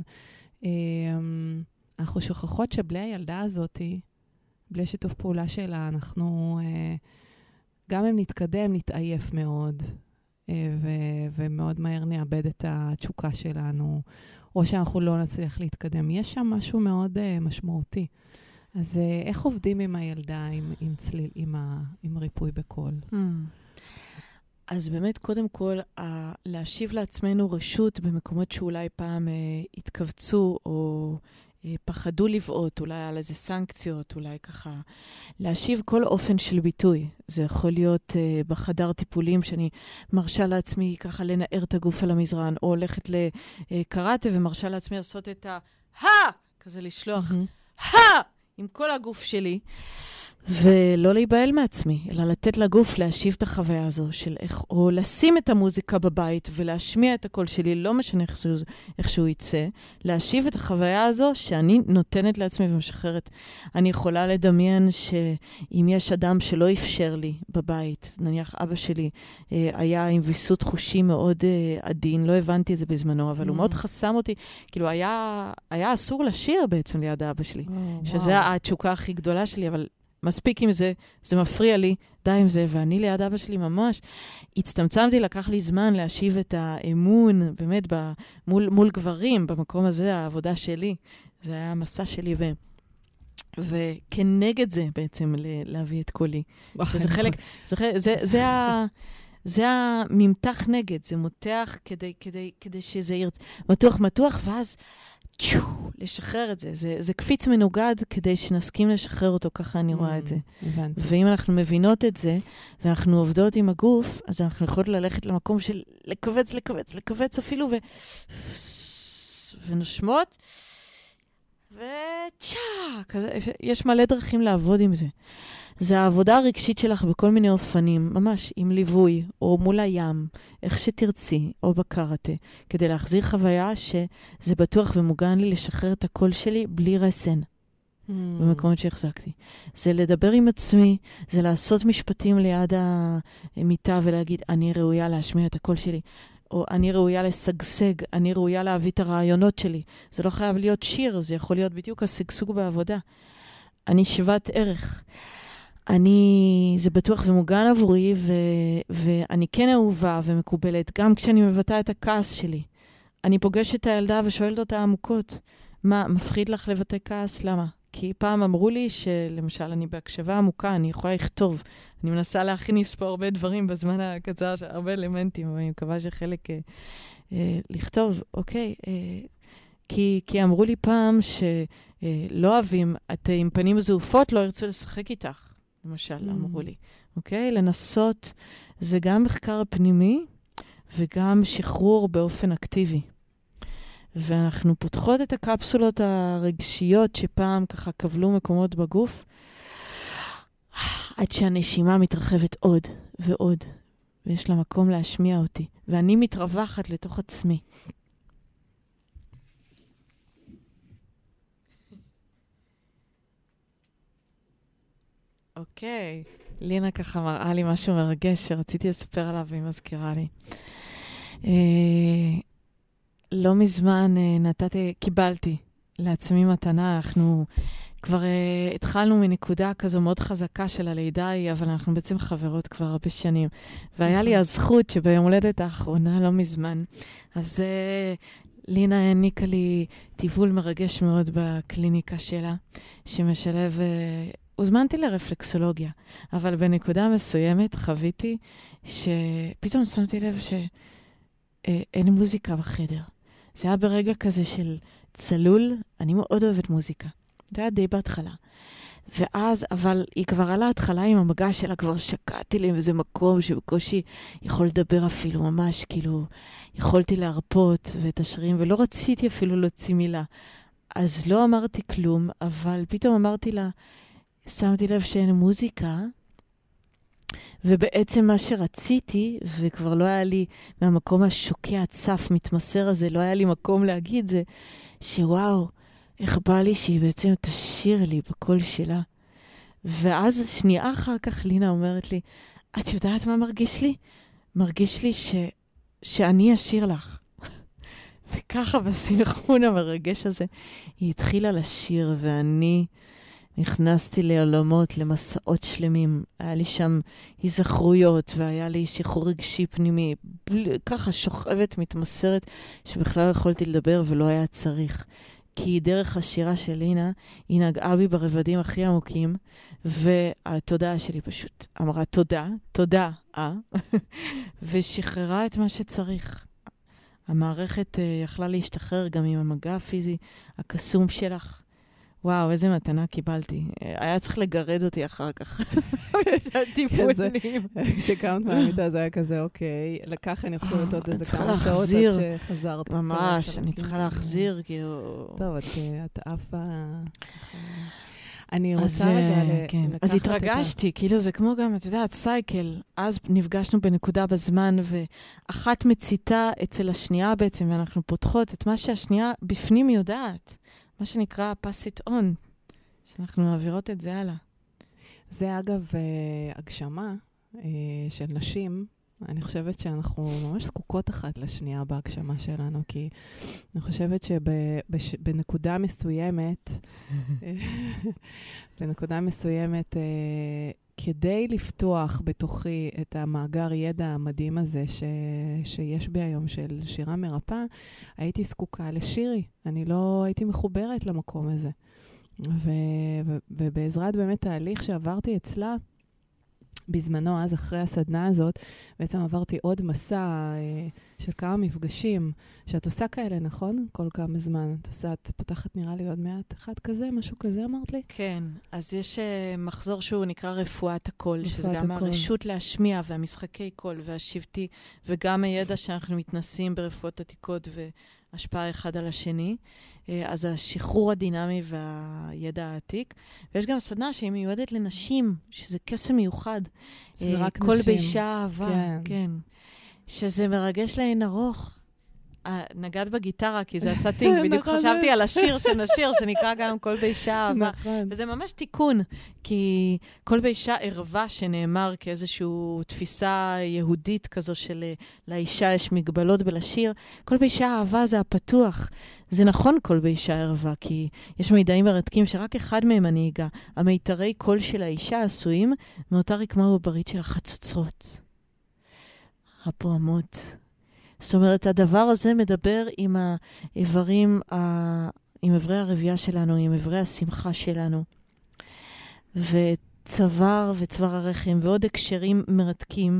אנחנו שוכחות שבלי הילדה הזאת, בלי שיתוף פעולה שלה, אנחנו, גם אם נתקדם, נתעייף מאוד, ומאוד מהר נאבד את התשוקה שלנו, או שאנחנו לא נצליח להתקדם. יש שם משהו מאוד משמעותי. אז איך עובדים עם הילדה, עם צליל, עם ריפוי בקול? אז באמת, קודם כל, להשיב לעצמנו רשות במקומות שאולי פעם התכווצו, או פחדו לבעוט, אולי על איזה סנקציות, אולי ככה, להשיב כל אופן של ביטוי. זה יכול להיות בחדר טיפולים שאני מרשה לעצמי ככה לנער את הגוף על המזרן, או הולכת לקראטה ומרשה לעצמי לעשות את כזה לשלוח, עם כל הגוף שלי, ולא להיבהל מעצמי, אלא לתת לגוף להשיב את החוויה הזו של איך, או לשים את המוזיקה בבית ולהשמיע את הקול שלי, לא משנה איך שהוא יצא, להשיב את החוויה הזו שאני נותנת לעצמי ומשחררת. אני יכולה לדמיין שאם יש אדם שלא אפשר לי בבית, נניח אבא שלי היה עם ויסות חושי מאוד עדין, לא הבנתי את זה בזמנו, אבל הוא מאוד חסם אותי, כאילו היה אסור לשיר בעצם ליד האבא שלי, שזה התשוקה הכי גדולה שלי, אבל מספיק עם זה, זה מפריע לי, די עם זה, ואני ליד אבא שלי ממש הצטמצמתי, לקח לי זמן להשיב את האמון, באמת, מול גברים, במקום הזה, העבודה שלי, זה היה המסע שלי, וכנגד זה בעצם להביא את קולי. שזה חלק, זה הממתח נגד, זה מותח כדי שזה ירצה. מתוח, ואז לשחרר את זה. זה קפיץ מנוגד כדי שנסכים לשחרר אותו, ככה אני רואה את זה. ואם אנחנו מבינות את זה, ואנחנו עובדות עם הגוף, אז אנחנו יכולות ללכת למקום של לקבץ אפילו, ונושמות, יש מלא דרכים לעבוד עם זה. זה העבודה הרגשית שלך בכל מיני אופנים, ממש עם ליווי, או מול הים, איך שתרצי, או בקראטה, כדי להחזיר חוויה שזה בטוח ומוגן לי לשחרר את הקול שלי בלי רסן, במקומות שהחזקתי. זה לדבר עם עצמי, זה לעשות משפטים ליד המיטה ולהגיד, אני ראויה להשמיע את הקול שלי, או אני ראויה לשגשג, אני ראויה להביא את הרעיונות שלי. זה לא חייב להיות שיר, זה יכול להיות בדיוק השגשוג בעבודה. אני שוות ערך. זה בטוח ומוגן עבורי, ואני כן אהובה ומקובלת, גם כשאני מבטא את הכעס שלי. אני פוגשת את הילדה ושואלת אותה עמוקות, מה, מפחיד לך לבטא כעס? למה? כי פעם אמרו לי שלמשל אני בהקשבה עמוקה, אני יכולה לכתוב. אני מנסה להכניס פה הרבה דברים בזמן הקצר, הרבה אלמנטים, אבל אני מקווה שחלק לכתוב, אוקיי. כי אמרו לי פעם שלא אוהבים, את עם פנים זעופות לא ירצו לשחק איתך. למשל, אמרו לי. אוקיי? לנסות, זה גם מחקר פנימי, וגם שחרור באופן אקטיבי. ואנחנו פותחות את הקפסולות הרגשיות שפעם ככה קבלו מקומות בגוף, עד שהנשימה מתרחבת עוד ועוד, ויש לה מקום להשמיע אותי. ואני מתרווחת לתוך עצמי. אוקיי, לינה ככה מראה לי משהו מרגש שרציתי לספר עליו והיא מזכירה לי. לא מזמן קיבלתי לעצמי מתנה, אנחנו כבר התחלנו מנקודה כזו מאוד חזקה של הלידה היא, אבל אנחנו בעצם חברות כבר הרבה שנים. והיה לי הזכות שביום הולדת האחרונה, לא מזמן, אז לינה העניקה לי טיפול מרגש מאוד בקליניקה שלה, שמשלב הוזמנתי לרפלקסולוגיה, אבל בנקודה מסוימת חוויתי שפתאום שמתי לב שאין מוזיקה בחדר. זה היה ברגע כזה של צלול, אני מאוד אוהבת מוזיקה. זה היה די בהתחלה. ואז, אבל היא כבר על ההתחלה עם המגע שלה, כבר שקעתי לי באיזה מקום שבקושי יכול לדבר אפילו ממש, כאילו יכולתי להרפות ואת השרירים, ולא רציתי אפילו להוציא מילה. אז לא אמרתי כלום, אבל פתאום אמרתי לה, שמתי לב שאין מוזיקה, ובעצם מה שרציתי, וכבר לא היה לי מהמקום השוקע, הצף, מתמסר הזה, לא היה לי מקום להגיד זה, שוואו, איך בא לי שהיא בעצם תשאיר לי בקול שלה. ואז שנייה אחר כך לינה אומרת לי, את יודעת מה מרגיש לי? מרגיש לי שאני אשיר לך. וככה בסנכרון המרגש הזה, היא התחילה לשיר, ואני נכנסתי לעולמות, למסעות שלמים. היה לי שם הזכרויות, והיה לי שחרור רגשי פנימי, ככה שוכבת, מתמסרת, שבכלל יכולתי לדבר ולא היה צריך. כי דרך השירה של לינה, היא נגעה בי ברבדים הכי עמוקים, והתודעה שלי פשוט אמרה תודה, ושחררה את מה שצריך. המערכת יכלה להשתחרר גם עם המגע הפיזי, הקסום שלך. וואו, איזה מתנה קיבלתי. היה צריך לגרד אותי אחר כך. טיפולים. כשקמת מהמיטה זה היה כזה, אוקיי, לקח אני חושבת עוד איזה כמה שעות עד שחזרת. ממש, אני צריכה להחזיר, כאילו... טוב, את עפה... אני רוצה רגע לקחת... אז התרגשתי, כאילו זה כמו גם, את יודעת, סייקל. אז נפגשנו בנקודה בזמן, ואחת מציתה אצל השנייה בעצם, ואנחנו פותחות את מה שהשנייה בפנים יודעת. מה שנקרא pass it on, שאנחנו מעבירות את זה הלאה. זה אגב הגשמה של נשים. אני חושבת שאנחנו ממש זקוקות אחת לשנייה בהגשמה שלנו, כי אני חושבת שבנקודה מסוימת, כדי לפתוח בתוכי את המאגר ידע המדהים הזה שיש בי היום של שירה מרפאה, הייתי זקוקה לשירי. אני לא הייתי מחוברת למקום הזה. ובעזרת באמת תהליך שעברתי אצלה, בזמנו, אז אחרי הסדנה הזאת, בעצם עברתי עוד מסע של כמה מפגשים, שאת עושה כאלה, נכון? כל כמה זמן. את פותחת נראה לי עוד מעט אחד כזה, משהו כזה אמרת לי? כן, אז יש מחזור שהוא נקרא רפואת הקול, שזה גם הרשות להשמיע והמשחקי קול והשבטי, וגם הידע שאנחנו מתנסים ברפואות עתיקות והשפעה אחד על השני. אז השחרור הדינמי והידע העתיק. ויש גם סדנה שהיא מיועדת לנשים, שזה קסם מיוחד. שזה רק כל נשים. באישה אהבה. כן. כן. שזה מרגש להן ארוך. נגעת בגיטרה, כי זה עשה טינג, בדיוק חשבתי על השיר שנשיר, שנקרא גם כל באישה אהבה. וזה ממש תיקון, כי כל באישה ערווה שנאמר כאיזושהי תפיסה יהודית כזו של לאישה יש מגבלות בלשיר. כל באישה אהבה זה הפתוח. זה נכון כל באישה ערווה, כי יש מידעים מרתקים שרק אחד מהם אני אגע. המיתרי קול של האישה עשויים מאותה רקמה עוברית של החצוצרות. הפועמות. זאת אומרת, הדבר הזה מדבר עם האיברים, עם איברי הרבייה שלנו, עם איברי השמחה שלנו. וצוואר וצוואר הרחם, ועוד הקשרים מרתקים,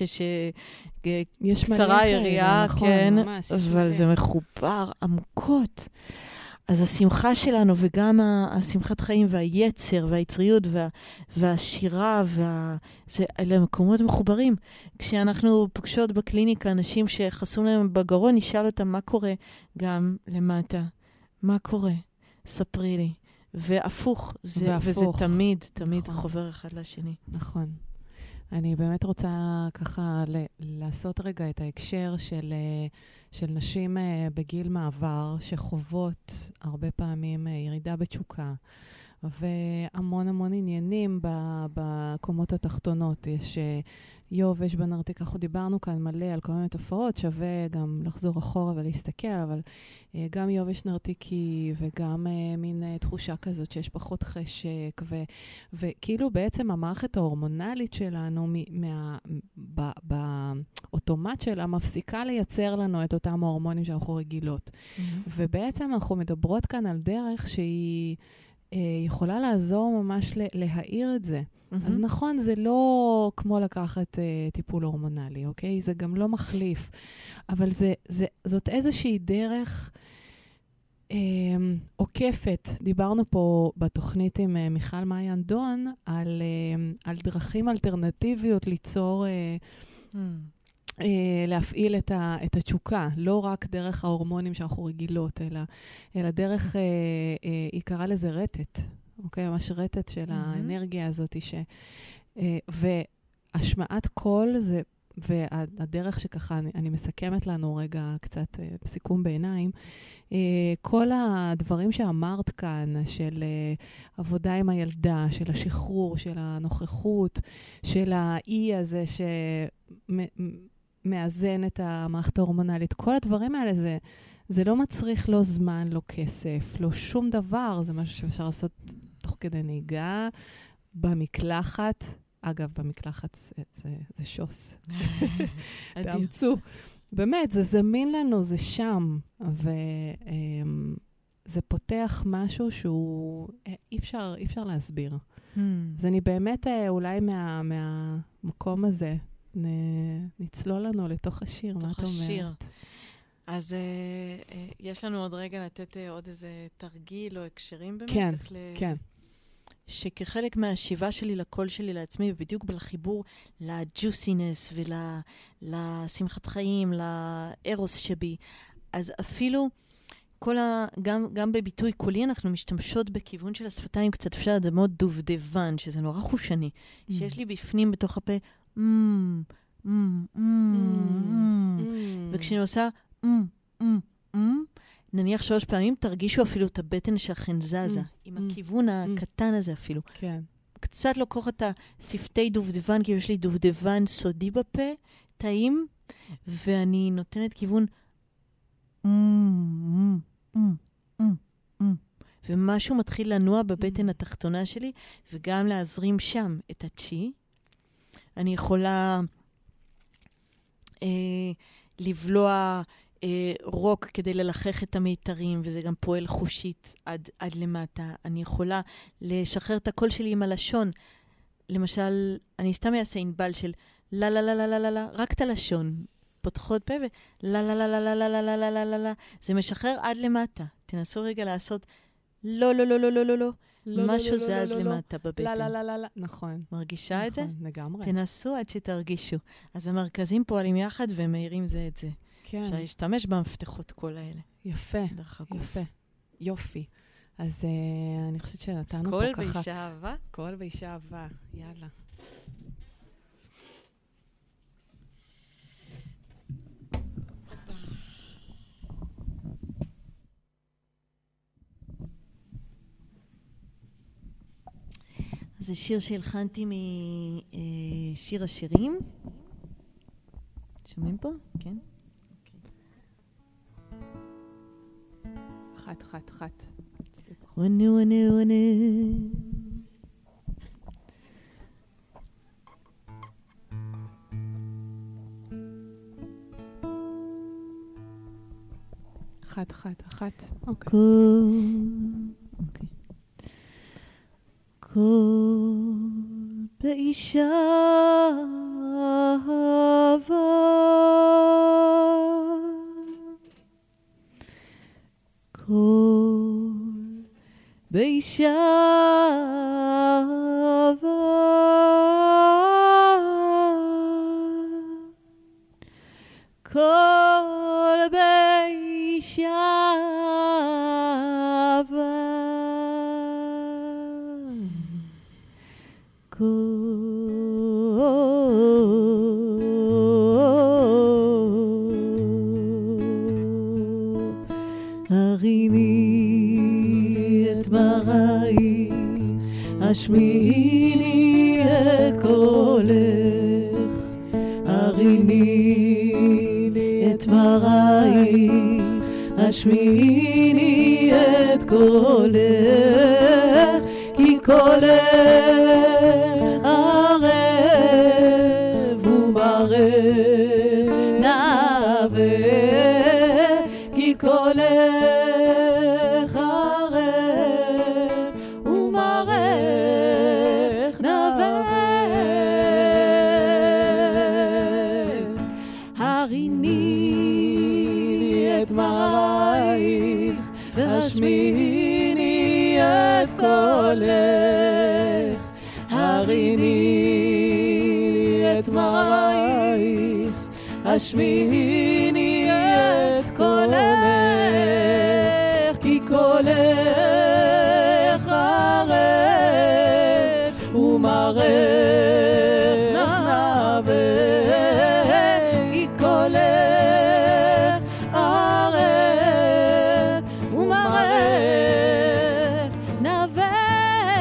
קצרה היריעה, נכון, כן, ממש, אבל זה מחובר עמוקות. אז השמחה שלנו, וגם השמחת חיים והיצר והיצריות והשירה, אלה מקומות מחוברים. כשאנחנו פוגשות בקליניקה אנשים שחסום להם בגרון, נשאל אותם מה קורה גם למטה. מה קורה? ספרי לי. והפוך, וזה תמיד נכון. חובר אחד לשני. נכון. אני באמת רוצה ככה לעשות רגע את ההקשר של נשים בגיל מעבר שחוות הרבה פעמים ירידה בתשוקה והמון המון עניינים בקומות התחתונות. יש יובש בנרתיק, אנחנו דיברנו כאן מלא על כל מיני תופעות, שווה גם לחזור אחורה ולהסתכל, אבל גם יובש נרתיקי וגם מין תחושה כזאת שיש פחות חשק, וכאילו בעצם המערכת ההורמונלית שלנו באוטומט שלה מפסיקה לייצר לנו את אותם ההורמונים שאנחנו רגילות. ובעצם אנחנו מדברות כאן על דרך שהיא יכולה לעזור ממש להעיר את זה. אז נכון, זה לא כמו לקחת טיפול הורמונלי, אוקיי? זה גם לא מחליף. אבל זאת איזושהי דרך עוקפת. דיברנו פה בתוכנית עם מיכל מעיין דון על דרכים אלטרנטיביות ליצור, להפעיל את התשוקה. לא רק דרך ההורמונים שאנחנו רגילות, אלא דרך, היא קראה לזה רטט. אוקיי, ממש רטט של האנרגיה הזאת, והשמעת קול זה, והדרך שככה, אני מסכמת לנו רגע קצת בסיכום בעיניים, כל הדברים שאמרת כאן, של עבודה עם הילדה, של השחרור, של הנוכחות, של האי הזה שמאזן את המערכת ההורמונלית, כל הדברים האלה זה לא מצריך לא זמן, לא כסף, לא שום דבר, זה משהו שאפשר לעשות תוך כדי נהיגה, במקלחת. אגב, במקלחת זה שוס. תאמצו. באמת, זה זמין לנו, זה שם. וזה פותח משהו שהוא אי אפשר להסביר. אז אני באמת אולי מהמקום הזה נצלול לנו לתוך השיר. מה את אומרת? אז יש לנו עוד רגע לתת עוד איזה תרגיל או הקשרים באמת? כן, כן. שכחלק מהשיבה שלי לקול שלי לעצמי, ובדיוק בחיבור לג'וסינס ולשמחת חיים, לארוס שבי, אז אפילו גם בביטוי קולי אנחנו משתמשות בכיוון של השפתיים קצת אפשר לדמות דובדבן, שזה נורא חושני, שיש לי בפנים בתוך הפה, וכשאני עושה נניח 3 פעמים, תרגישו אפילו את הבטן שלכן זזה, עם הכיוון הקטן הזה אפילו. כן. קצת לוקח את השפתי דובדבן, כי יש לי דובדבן סודי בפה, טעים, ואני נותנת כיוון ומשהו מתחיל לנוע בבטן התחתונה שלי, וגם להזרים שם את הצ'י. אני יכולה לבלוע רוק כדי ללחך את המיתרים, וזה גם פועל חושית עד למטה. אני יכולה לשחרר את הקול שלי עם הלשון, למשל, אני סתם אעשה אינבל של לה לה לה לה לה לה לה, רק את הלשון. פותחות פה ולה לה לה לה לה לה לה לה לה לה לה לה. זה משחרר עד למטה. תנסו רגע לעשות לא לא לא לא לא לא לא. משהו זז למטה בבטן. לא, לא, לא, לא, לא. נכון. מרגישה את זה? נכון, לגמרי. תנסו עד שתרגישו. אז המרכזים פועלים יחד ומאירים זה את זה. כן. אפשר להשתמש במפתחות כל האלה. יפה, דרך הגוף. יפה. יופי. אז אני חושבת שנתנו פה קול ככה... באישה אהבה? קול באישה אהבה, יאללה. זה שיר שהלחנתי משיר השירים. שומעים פה? כן. חת. ונה. חת. אוקיי. כל באישה אהבה, כל באישה אהבה, כל באישה אהבה, הרימי את מראי, השמיעיני את קולך, הרימי את מראי, השמיעיני את קולך, כי קולך ערב ומראה נעבה, כי קולך ערב ומראה נעבה. הריני את מראייך והשמיעיני את קולך, הריני את מראייך, השמיעיני את קולך, כי קולך ערב ומראה נעבה, כי קולך ערב ומראה נעבה,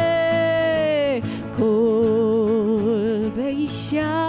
כל באישה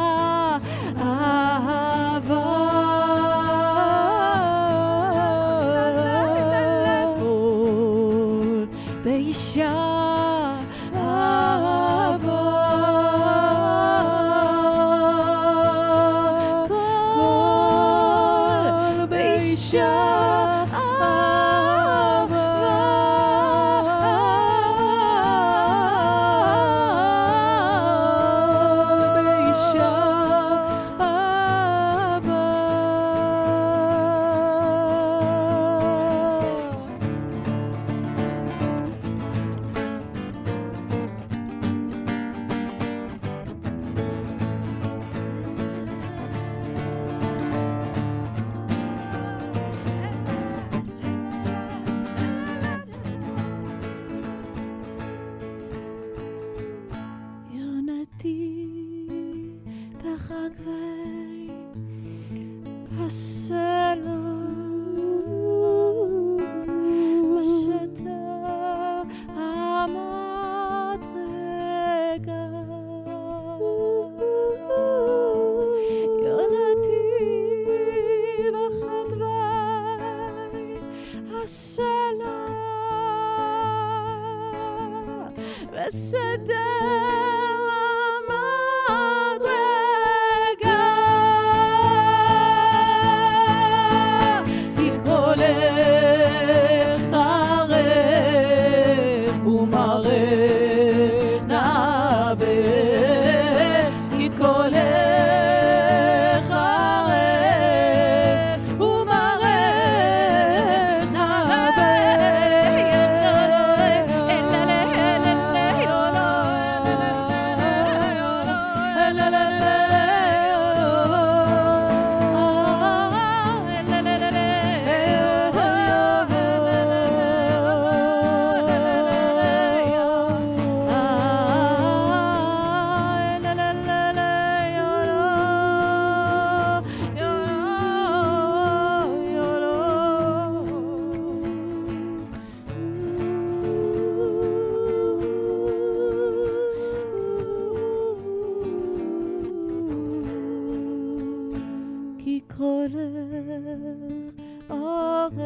קולך ערב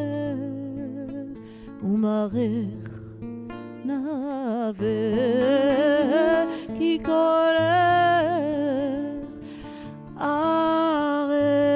ומערך נעבר, כי קולך ערב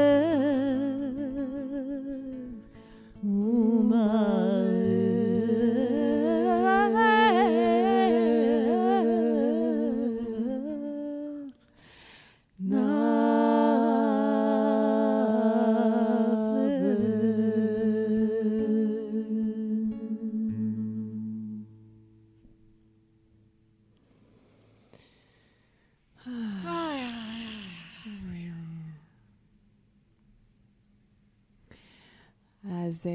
אז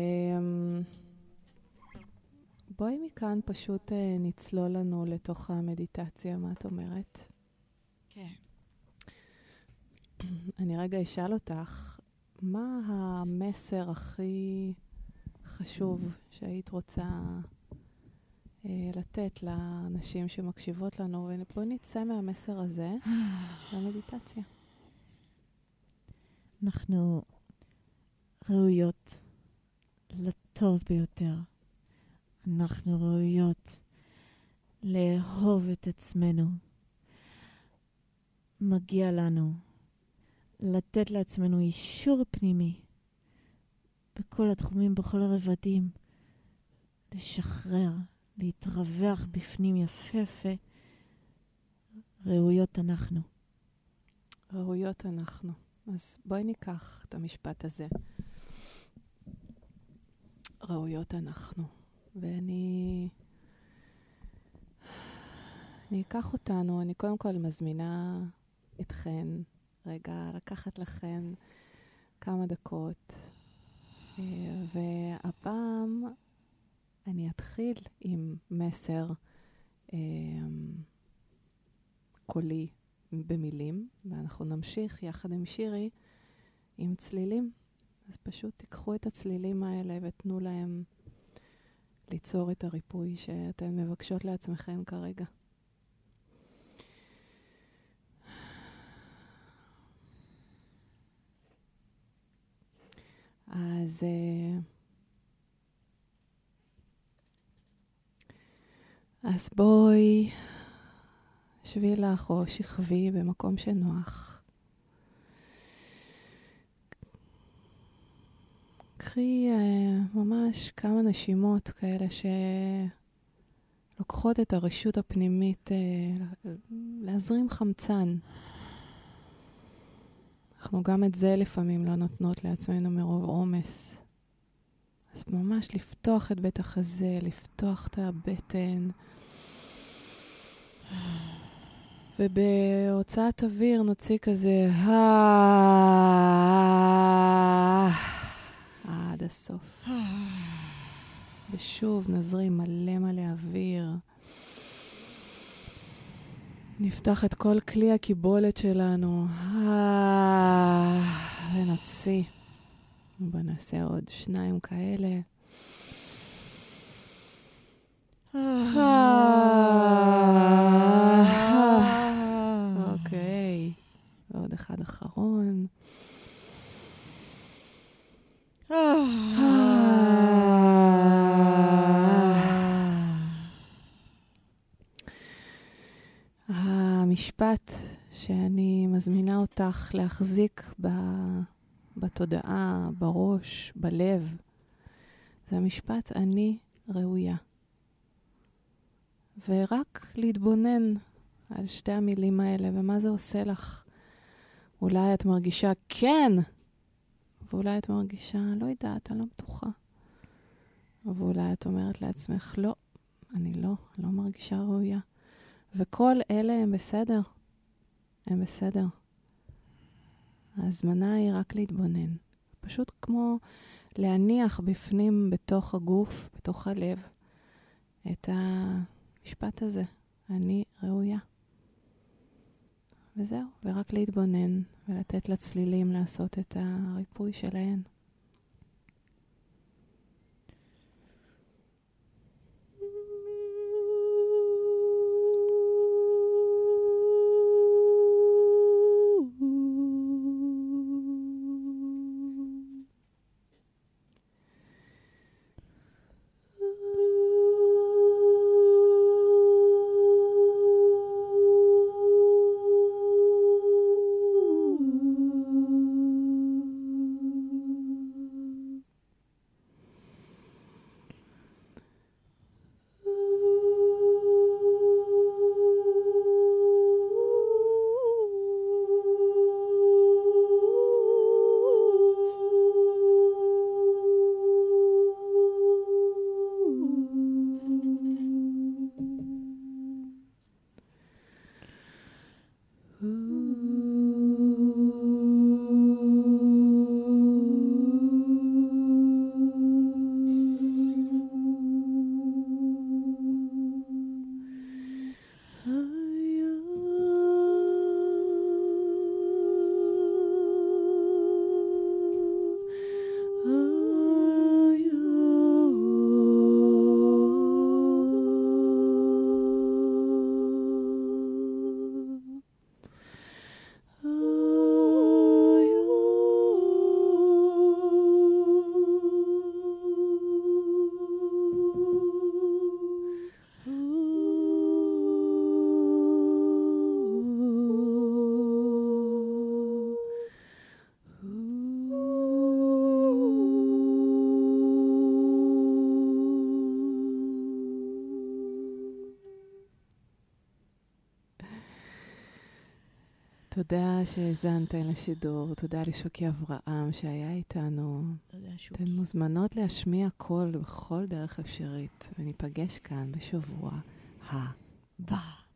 בואי מכאן פשוט נצלול לנו לתוך המדיטציה, מה את אומרת? כן. אני רגע אשאל אותך, מה המסר הכי חשוב שהיית רוצה לתת לאנשים שמקשיבות לנו, ובואי נצא מהמסר הזה למדיטציה. אנחנו ראויות לטוב ביותר. אנחנו ראויות לאהוב את עצמנו. מגיע לנו לתת לעצמנו אישור פנימי בכל התחומים, בכל הרבדים, לשחרר, להתרווח בפנים יפה יפה. ראויות אנחנו. ראויות אנחנו. אז בואי ניקח את המשפט הזה. ראויות אנחנו. ואני אקח אותנו, אני קודם כל מזמינה אתכן, רגע לקחת לכן כמה דקות. והפעם אני אתחיל עם מסר קולי במילים, ואנחנו נמשיך יחד עם שירי עם צלילים. אז פשוט תיקחו את הצלילים האלה ותנו להם ליצור את הריפוי שאתן מבקשות לעצמכם כרגע. אז בואי שבי לך או שכבי במקום שנוח. קחי ממש כמה נשימות כאלה שלוקחות את הרשות הפנימית להזרים חמצן. אנחנו גם את זה לפעמים לא נותנות לעצמנו מרוב עומס. אז ממש לפתוח את בית החזה, לפתוח את הבטן. ובהוצאת אוויר נוציא כזה עד הסוף. ושוב נזרים מלא מלא אוויר. נפתח את כל כלי הקיבולת שלנו. ונוציא. בוא נעשה עוד 2 כאלה. אוקיי. ועוד אחד אחרון. המשפט שאני מזמינה אותך להחזיק בתודעה, בראש, בלב, זה המשפט אני ראויה. ורק להתבונן על 2 המילים האלה, ומה זה עושה לך. אולי את מרגישה כן, ואולי את מרגישה לא יודעת, אני לא בטוחה. ואולי את אומרת לעצמך, לא, אני לא מרגישה ראויה. וכל אלה הם בסדר. הם בסדר. ההזמנה היא רק להתבונן. פשוט כמו להניח בפנים, בתוך הגוף, בתוך הלב, את המשפט הזה. אני ראויה. וזהו. ורק להתבונן ולתת לצלילים לעשות את הריפוי שלהן. תודה שהזנת לשידור, תודה לשוקי אברהם שהיה איתנו. אתן מוזמנות להשמיע קול בכל דרך אפשרית, וניפגש כאן בשבוע הבא.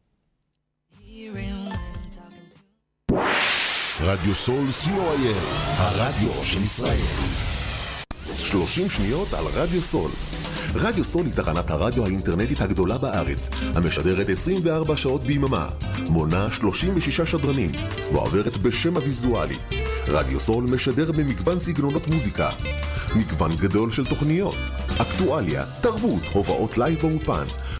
רדיו סול co.il, הרדיו של ישראל. 30 שניות על רדיו סול. רדיו סול היא תחנת הרדיו האינטרנטית הגדולה בארץ, המשדרת 24 שעות ביממה, מונה 36 שדרנים, ועוברת בשם הוויזואלי. רדיו סול משדר במגוון סגנונות מוזיקה, מגוון גדול של תוכניות, אקטואליה, תרבות, הובאות לייב באופן,